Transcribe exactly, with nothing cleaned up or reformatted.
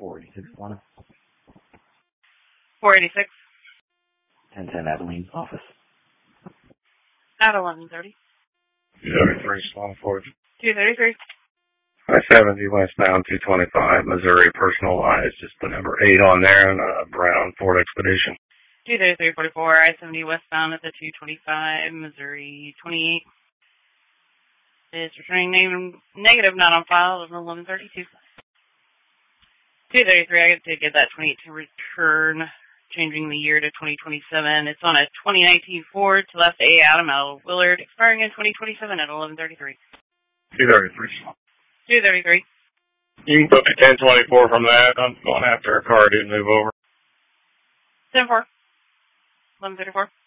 four eighty-six, Lana. four eighty-six. ten ten Adeline's office. At eleven thirty. two thirty-three, Swan Forge. two thirty-three. I seventy westbound two twenty-five, Missouri, personalized, just the number eight on there, and a brown Ford Expedition. two thirty-three forty-four, I seventy westbound at the two twenty-five, Missouri twenty-eight. Is returning name negative, not on file, of eleven thirty-two. two thirty-three, I did get that twenty-eight to return, changing the year to twenty twenty-seven. It's on a twenty nineteen Ford to left A Adam L. Willard, expiring in twenty twenty-seven at eleven thirty-three. two thirty-three. two thirty-three. You can put me ten twenty-four from that. I'm going after a car I didn't move over. ten four. eleven thirty-four.